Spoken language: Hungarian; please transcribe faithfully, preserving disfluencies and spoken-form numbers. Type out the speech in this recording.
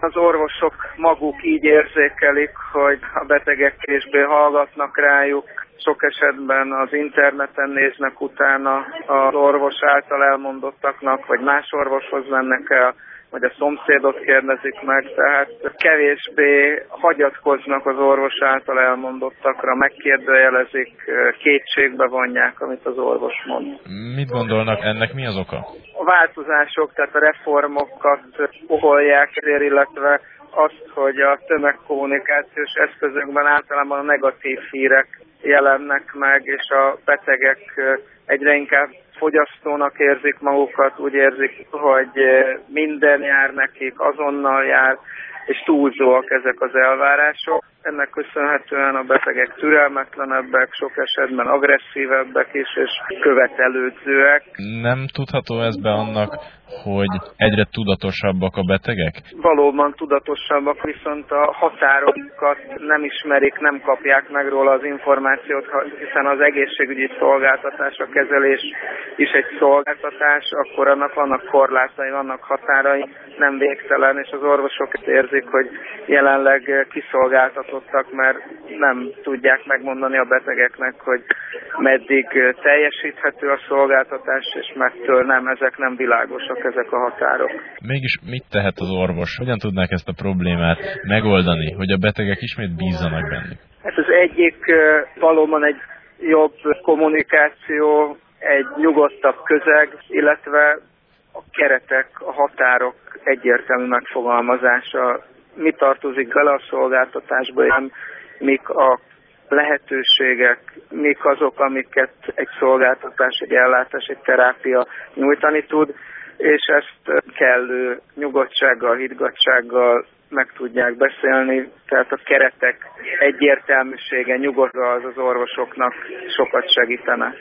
Az orvosok maguk így érzékelik, hogy a betegek kevésbé hallgatnak rájuk. Sok esetben az interneten néznek utána az orvos által elmondottaknak, vagy más orvoshoz mennek el, vagy a szomszédot kérdezik meg, tehát kevésbé hagyatkoznak az orvos által elmondottakra, megkérdőjelezik, kétségbe vonják, amit az orvos mond. Mit gondolnak, ennek mi az oka? A változások, tehát a reformokat okolják, illetve azt, hogy a tömegkommunikációs eszközökben általában a negatív hírek jelennek meg, és a betegek egyre inkább fogyasztónak érzik magukat, úgy érzik, hogy minden jár nekik, azonnal jár, és túlzóak ezek az elvárások. Ennek köszönhetően a betegek türelmetlenebbek, sok esetben agresszívebbek is, és követelődzőek. Nem tudható ez be annak, hogy egyre tudatosabbak a betegek? Valóban tudatosabbak, viszont a határokat nem ismerik, nem kapják meg róla az információt, hiszen az egészségügyi szolgáltatás, a kezelés is egy szolgáltatás, akkor annak vannak korlátai, vannak határai, nem végtelen, és az orvosok érzik, hogy jelenleg kiszolgáltatottak, mert nem tudják megmondani a betegeknek, hogy meddig teljesíthető a szolgáltatás, és mettől nem, ezek nem világosak, ezek a határok. Mégis mit tehet az orvos? Hogyan tudnák ezt a problémát megoldani, hogy a betegek ismét bízzanak bennük? Hát az egyik valóban egy jobb kommunikáció, egy nyugodtabb közeg, illetve a keretek, a határok egyértelmű megfogalmazása. Mi tartozik bele a szolgáltatásba, mik a lehetőségek, mik azok, amiket egy szolgáltatás, egy ellátás, egy terápia nyújtani tud, és ezt kellő nyugodtsággal, higgadtsággal meg tudják beszélni, tehát a keretek egyértelműsége, nyugodva az az orvosoknak sokat segítene.